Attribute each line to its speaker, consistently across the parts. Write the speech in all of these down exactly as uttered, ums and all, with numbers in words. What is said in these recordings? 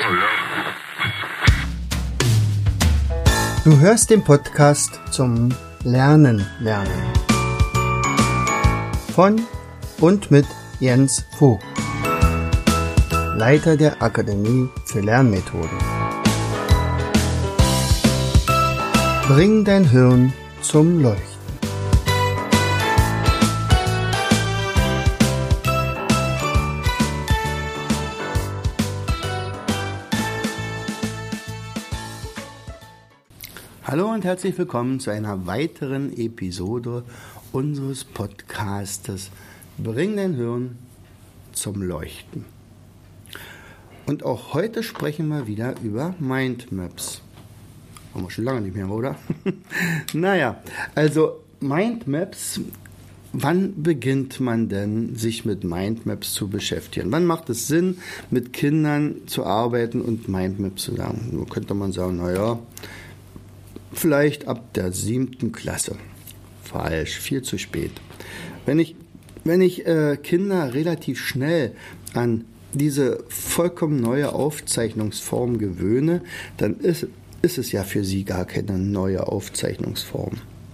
Speaker 1: Du hörst den Podcast zum Lernen lernen von und mit Jens Vogt, Leiter der Akademie für Lernmethoden. Bring dein Hirn zum Leuchten. Hallo und herzlich willkommen zu einer weiteren Episode unseres Podcastes Bring dein Hirn zum Leuchten. Und auch heute sprechen wir wieder über Mindmaps. Haben wir schon lange nicht mehr, oder? Naja, also Mindmaps, wann beginnt man denn, sich mit Mindmaps zu beschäftigen? Wann macht es Sinn, mit Kindern zu arbeiten und Mindmaps zu lernen? Nun könnte man sagen, naja, vielleicht ab der siebten Klasse. Falsch, viel zu spät. Wenn ich, wenn ich äh, Kinder relativ schnell an diese vollkommen neue Aufzeichnungsform gewöhne, dann ist, ist es ja für sie gar keine neue Aufzeichnungsform.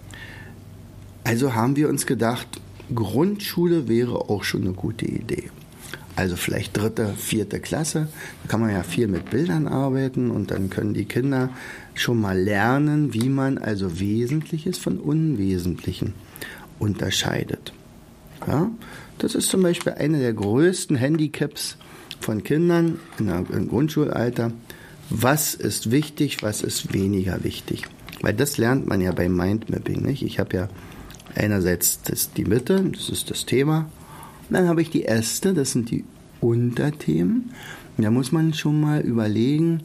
Speaker 1: Also haben wir uns gedacht, Grundschule wäre auch schon eine gute Idee. Also vielleicht dritte, vierte Klasse, da kann man ja viel mit Bildern arbeiten und dann können die Kinder schon mal lernen, wie man also Wesentliches von Unwesentlichen unterscheidet. Ja? Das ist zum Beispiel eine der größten Handicaps von Kindern im Grundschulalter. Was ist wichtig, was ist weniger wichtig? Weil das lernt man ja beim Mindmapping, nicht? Ich habe ja einerseits das, die Mitte, das ist das Thema. Und dann habe ich die Äste, das sind die Unterthemen. Und da muss man schon mal überlegen,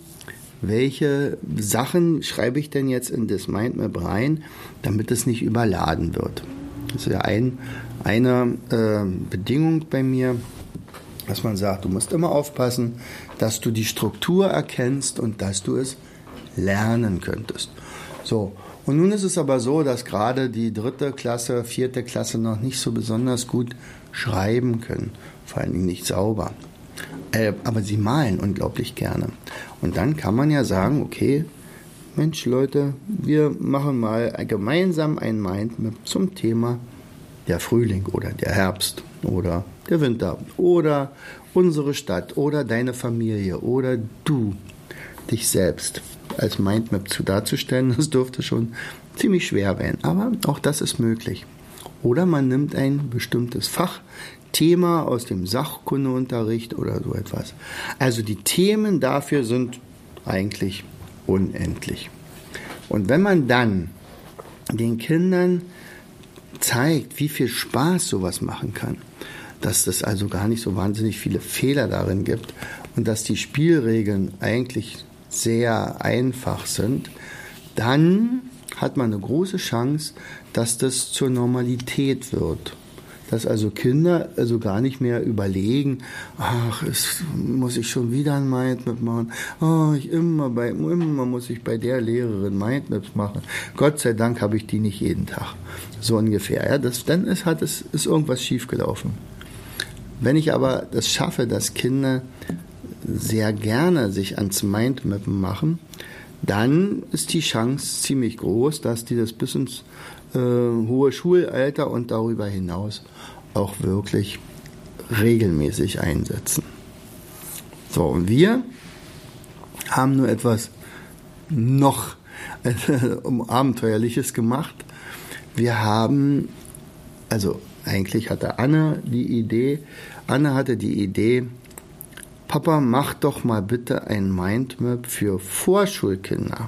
Speaker 1: welche Sachen schreibe ich denn jetzt in das Mindmap rein, damit es nicht überladen wird. Das ist ja ein, eine äh, Bedingung bei mir, dass man sagt, du musst immer aufpassen, dass du die Struktur erkennst und dass du es lernen könntest. So. Und nun ist es aber so, dass gerade die dritte Klasse, vierte Klasse noch nicht so besonders gut schreiben können, vor allen Dingen nicht sauber. Äh, aber sie malen unglaublich gerne. Und dann kann man ja sagen, okay, Mensch Leute, wir machen mal gemeinsam ein Mindmap zum Thema der Frühling oder der Herbst oder der Winter oder unsere Stadt oder deine Familie oder du, dich selbst als Mindmap zu darzustellen. Das dürfte schon ziemlich schwer werden, aber auch das ist möglich. Oder man nimmt ein bestimmtes Fachthema aus dem Sachkundeunterricht oder so etwas. Also die Themen dafür sind eigentlich unendlich. Und wenn man dann den Kindern zeigt, wie viel Spaß sowas machen kann, dass es also gar nicht so wahnsinnig viele Fehler darin gibt und dass die Spielregeln eigentlich sehr einfach sind, dann hat man eine große Chance, dass das zur Normalität wird. Dass also Kinder also gar nicht mehr überlegen, ach, es muss ich schon wieder ein Mindmap machen, oh, ich immer, bei, immer muss ich bei der Lehrerin Mindmaps machen. Gott sei Dank habe ich die nicht jeden Tag. So ungefähr. Ja, das, dann ist, hat es, ist irgendwas schiefgelaufen. Wenn ich aber das schaffe, dass Kinder sehr gerne sich ans Mindmappen machen, dann ist die Chance ziemlich groß, dass die das bis ins äh, hohe Schulalter und darüber hinaus auch wirklich regelmäßig einsetzen. So, und wir haben nur etwas noch äh, Abenteuerliches gemacht. Wir haben, also eigentlich hatte Anne die Idee, Anne hatte die Idee, Papa, mach doch mal bitte ein Mindmap für Vorschulkinder.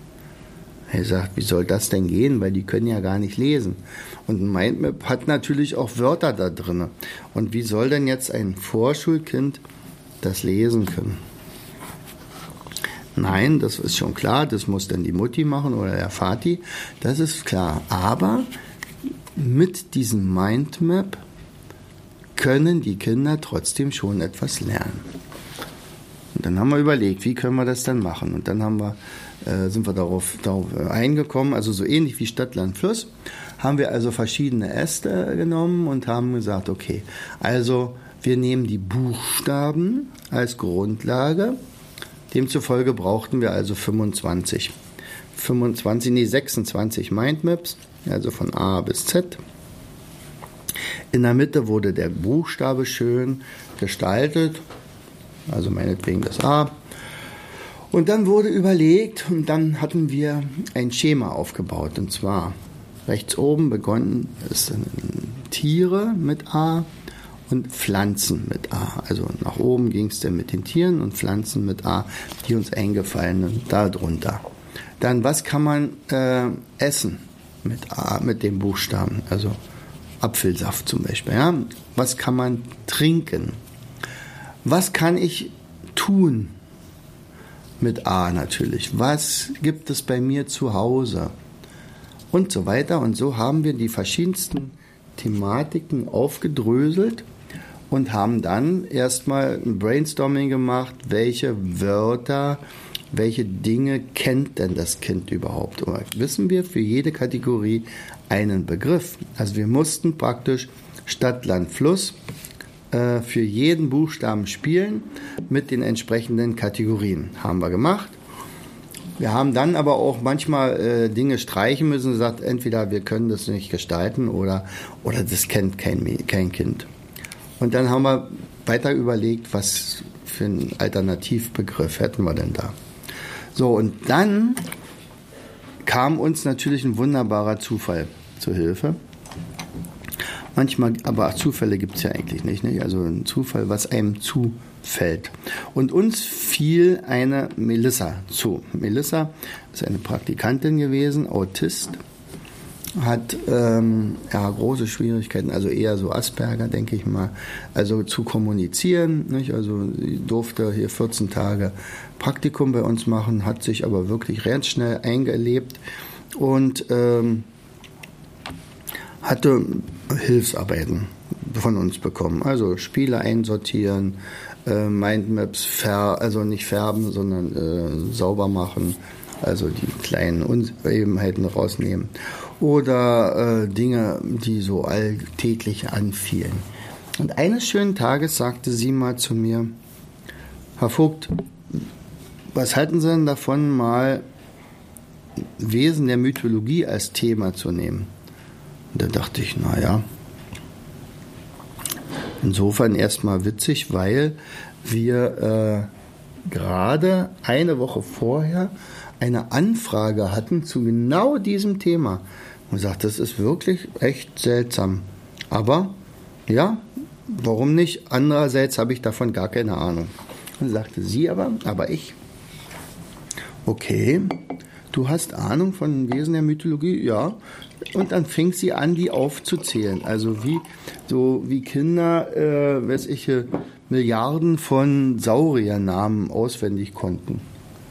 Speaker 1: Er sagt, wie soll das denn gehen, weil die können ja gar nicht lesen. Und ein Mindmap hat natürlich auch Wörter da drin. Und wie soll denn jetzt ein Vorschulkind das lesen können? Nein, das ist schon klar, das muss dann die Mutti machen oder der Vati, das ist klar. Aber mit diesem Mindmap können die Kinder trotzdem schon etwas lernen. Und dann haben wir überlegt, wie können wir das dann machen? Und dann haben wir, äh, sind wir darauf, darauf eingekommen, also so ähnlich wie Stadt, Land, Fluss, haben wir also verschiedene Äste genommen und haben gesagt, okay, also wir nehmen die Buchstaben als Grundlage Demzufolge brauchten wir also fünfundzwanzig. fünfundzwanzig, nee, sechsundzwanzig Mindmaps, also von A bis Z. In der Mitte wurde der Buchstabe schön gestaltet, also meinetwegen das A. Und dann wurde überlegt und dann hatten wir ein Schema aufgebaut. Und zwar rechts oben begonnen es Tiere mit A und Pflanzen mit A. Also nach oben ging es dann mit den Tieren und Pflanzen mit A, die uns eingefallen sind, darunter. Dann, was kann man äh, essen mit A, mit dem Buchstaben? Also Apfelsaft zum Beispiel. Ja? Was kann man trinken? Was kann ich tun? Mit A natürlich. Was gibt es bei mir zu Hause? Und so weiter. Und so haben wir die verschiedensten Thematiken aufgedröselt und haben dann erstmal ein Brainstorming gemacht, welche Wörter, welche Dinge kennt denn das Kind überhaupt? Oder wissen wir für jede Kategorie einen Begriff? Also wir mussten praktisch Stadt, Land, Fluss für jeden Buchstaben spielen mit den entsprechenden Kategorien. Haben wir gemacht. Wir haben dann aber auch manchmal äh, Dinge streichen müssen und gesagt, entweder wir können das nicht gestalten oder, oder das kennt kein, kein Kind. Und dann haben wir weiter überlegt, was für einen Alternativbegriff hätten wir denn da. So, und dann kam uns natürlich ein wunderbarer Zufall zur Hilfe. Manchmal, aber Zufälle gibt es ja eigentlich nicht, nicht. Also ein Zufall, was einem zufällt. Und uns fiel eine Melissa zu. Melissa ist eine Praktikantin gewesen, Autist, hat ähm, ja, große Schwierigkeiten, also eher so Asperger, denke ich mal, also zu kommunizieren. Nicht? Also sie durfte hier vierzehn Tage Praktikum bei uns machen, hat sich aber wirklich ganz schnell eingelebt und ähm, hatte Hilfsarbeiten von uns bekommen. Also Spiele einsortieren, äh, Mindmaps, fär- also nicht färben, sondern äh, sauber machen, also die kleinen Unebenheiten rausnehmen. Oder äh, Dinge, die so alltäglich anfielen. Und eines schönen Tages sagte sie mal zu mir, Herr Vogt, was halten Sie denn davon, mal Wesen der Mythologie als Thema zu nehmen? Und da dachte ich, naja, insofern erstmal witzig, weil wir äh, gerade eine Woche vorher eine Anfrage hatten zu genau diesem Thema. Und ich sagte, das ist wirklich echt seltsam. Aber ja, warum nicht? Andererseits habe ich davon gar keine Ahnung. Und sagte sie aber, aber ich, okay, du hast Ahnung von Wesen der Mythologie? Ja. Und dann fing sie an, die aufzuzählen. Also wie, so wie Kinder, äh, weiß ich, Milliarden von Sauriernamen auswendig konnten.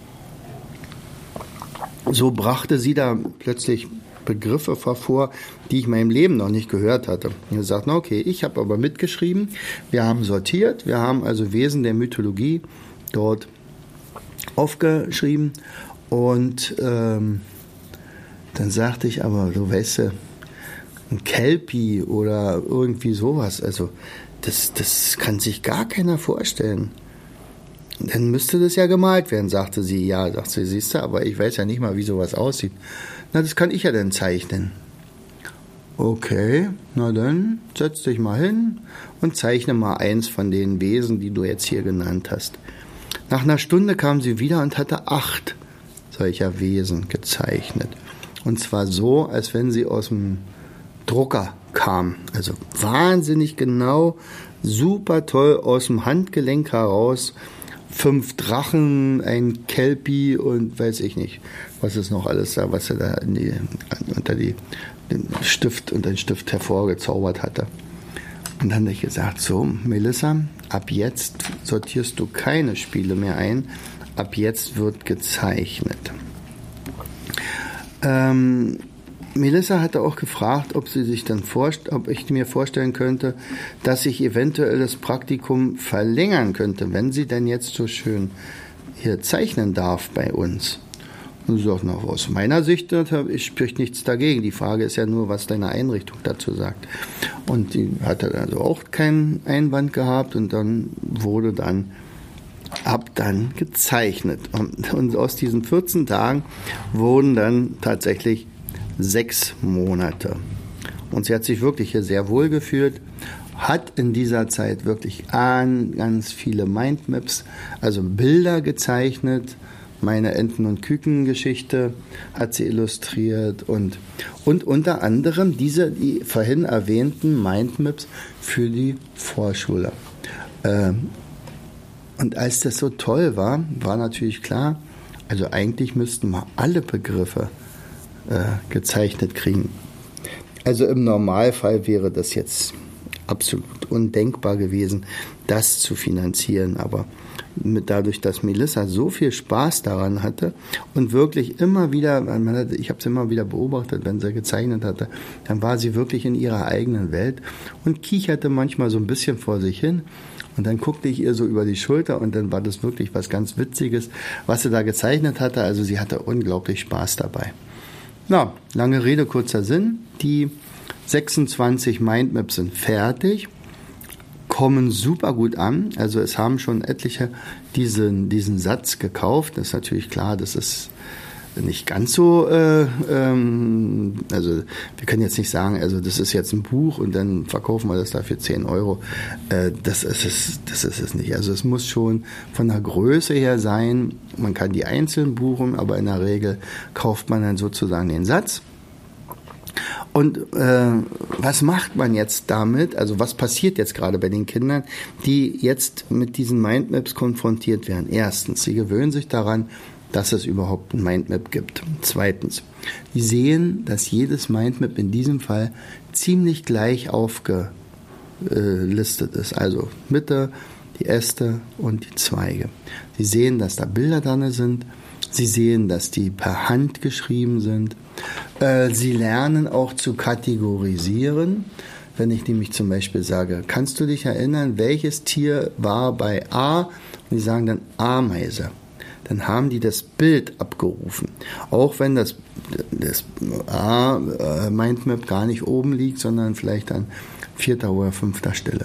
Speaker 1: So brachte sie da plötzlich Begriffe hervor, die ich in meinem Leben noch nicht gehört hatte. Und sagt, na okay, ich habe aber mitgeschrieben, wir haben sortiert, wir haben also Wesen der Mythologie dort aufgeschrieben und ähm, dann sagte ich aber, du weißt du, ein Kelpie oder irgendwie sowas, also das, das kann sich gar keiner vorstellen. Dann müsste das ja gemalt werden, sagte sie. Ja, sagte sie, siehst du, aber ich weiß ja nicht mal, wie sowas aussieht. Na, das kann ich ja dann zeichnen. Okay, na dann setz dich mal hin und zeichne mal eins von den Wesen, die du jetzt hier genannt hast. Nach einer Stunde kam sie wieder und hatte acht solcher Wesen gezeichnet. Und zwar so, als wenn sie aus dem Drucker kam. Also wahnsinnig genau, super toll aus dem Handgelenk heraus. Fünf Drachen, ein Kelpie und weiß ich nicht, was ist noch alles da, was er da in die, unter die, den Stift und den Stift hervorgezaubert hatte. Und dann habe ich gesagt, so Melissa, ab jetzt sortierst du keine Spiele mehr ein, ab jetzt wird gezeichnet. Ähm, Melissa hatte auch gefragt, ob sie sich dann vorst- ob ich mir vorstellen könnte, dass ich eventuell das Praktikum verlängern könnte, wenn sie denn jetzt so schön hier zeichnen darf bei uns. Und sie sagt, noch aus meiner Sicht ich spricht nichts dagegen. Die Frage ist ja nur, was deine Einrichtung dazu sagt. Und die hatte also auch keinen Einwand gehabt und dann wurde dann habe dann gezeichnet. Und, und aus diesen vierzehn Tagen wurden dann tatsächlich sechs Monate. Und sie hat sich wirklich hier sehr wohl gefühlt, hat in dieser Zeit wirklich an ganz viele Mindmaps, also Bilder gezeichnet. Meine Enten- und Küken-Geschichte hat sie illustriert und, und unter anderem diese die vorhin erwähnten Mindmaps für die Vorschule. Ähm, und als das so toll war, war natürlich klar, also eigentlich müssten wir alle Begriffe äh, gezeichnet kriegen. Also im Normalfall wäre das jetzt absolut undenkbar gewesen, das zu finanzieren, aber mit dadurch, dass Melissa so viel Spaß daran hatte und wirklich immer wieder, man hatte, ich habe es immer wieder beobachtet, wenn sie gezeichnet hatte, dann war sie wirklich in ihrer eigenen Welt und kicherte manchmal so ein bisschen vor sich hin und dann guckte ich ihr so über die Schulter und dann war das wirklich was ganz Witziges, was sie da gezeichnet hatte, also sie hatte unglaublich Spaß dabei. Na, lange Rede, kurzer Sinn, die sechsundzwanzig Mindmaps sind fertig, kommen super gut an. Also es haben schon etliche diesen, diesen Satz gekauft. Das ist natürlich klar, das ist nicht ganz so, äh, ähm, also wir können jetzt nicht sagen, also das ist jetzt ein Buch und dann verkaufen wir das da für zehn Euro. Äh, das ist es, das ist es nicht. Also es muss schon von der Größe her sein. Man kann die einzeln buchen, aber in der Regel kauft man dann sozusagen den Satz. Und äh, was macht man jetzt damit? Also was passiert jetzt gerade bei den Kindern, die jetzt mit diesen Mindmaps konfrontiert werden? Erstens, sie gewöhnen sich daran, dass es überhaupt ein Mindmap gibt. Zweitens, sie sehen, dass jedes Mindmap in diesem Fall ziemlich gleich aufgelistet ist. Also Mitte, die Äste und die Zweige. Sie sehen, dass da Bilder dran sind. Sie sehen, dass die per Hand geschrieben sind. Sie lernen auch zu kategorisieren. Wenn ich nämlich zum Beispiel sage, kannst du dich erinnern, welches Tier war bei A? Und die sagen dann Ameise. Dann haben die das Bild abgerufen. Auch wenn das, das A-Mindmap gar nicht oben liegt, sondern vielleicht an vierter oder fünfter Stelle.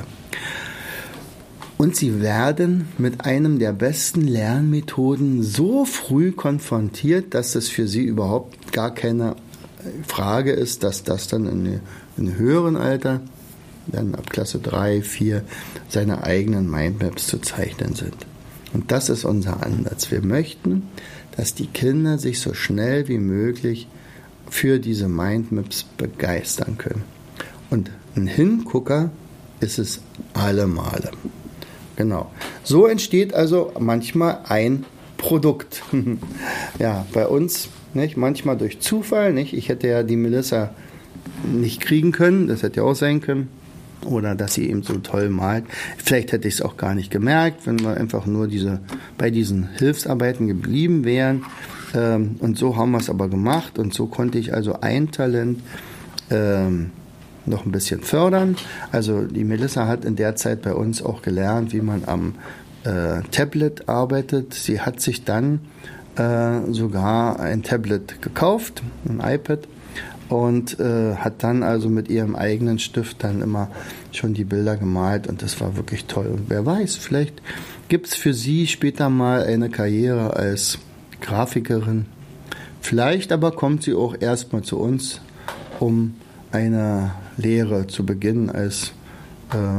Speaker 1: Und sie werden mit einem der besten Lernmethoden so früh konfrontiert, dass es für sie überhaupt gar keine Frage ist, dass das dann in einem höheren Alter, dann ab Klasse drei, vier, seine eigenen Mindmaps zu zeichnen sind. Und das ist unser Ansatz. Wir möchten, dass die Kinder sich so schnell wie möglich für diese Mindmaps begeistern können. Und ein Hingucker ist es alle Male. Genau. So entsteht also manchmal ein Produkt. Ja, bei uns, nicht? Manchmal durch Zufall. Nicht? Ich hätte ja die Melissa nicht kriegen können, das hätte ja auch sein können. Oder dass sie eben so toll malt. Vielleicht hätte ich es auch gar nicht gemerkt, wenn wir einfach nur diese, bei diesen Hilfsarbeiten geblieben wären. Ähm, und so haben wir es aber gemacht. Und so konnte ich also ein Talent ähm, noch ein bisschen fördern. Also die Melissa hat in der Zeit bei uns auch gelernt, wie man am äh, Tablet arbeitet. Sie hat sich dann äh, sogar ein Tablet gekauft, ein iPad, und äh, hat dann also mit ihrem eigenen Stift dann immer schon die Bilder gemalt und das war wirklich toll. Und wer weiß, vielleicht gibt es für sie später mal eine Karriere als Grafikerin. Vielleicht aber kommt sie auch erstmal zu uns, um eine Lehre zu beginnen als äh,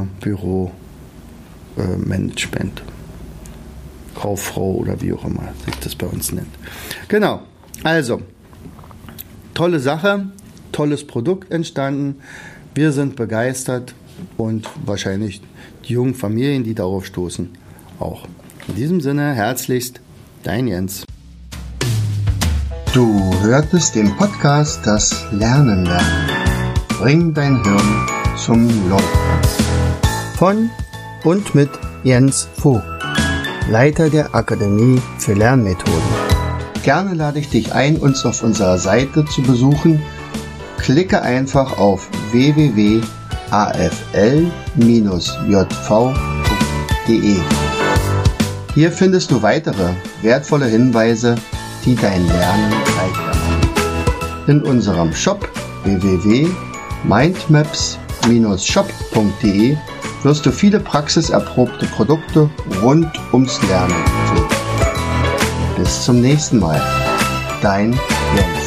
Speaker 1: Büromanagement, äh, Kauffrau oder wie auch immer sich das bei uns nennt. Genau, also tolle Sache, tolles Produkt entstanden. Wir sind begeistert und wahrscheinlich die jungen Familien, die darauf stoßen, auch. In diesem Sinne, herzlichst, dein Jens.
Speaker 2: Du hörtest den Podcast Das Lernen lernen. Bring dein Hirn zum Leuchten.
Speaker 1: Von und mit Jens Vogt, Leiter der Akademie für Lernmethoden.
Speaker 2: Gerne lade ich dich ein, uns auf unserer Seite zu besuchen. Klicke einfach auf w w w punkt a f l bindestrich j v punkt d e. Hier findest du weitere wertvolle Hinweise, die dein Lernen leichter machen. In unserem Shop w w w punkt mindmaps bindestrich shop punkt d e wirst du viele praxiserprobte Produkte rund ums Lernen finden. Bis zum nächsten Mal. Dein Jens.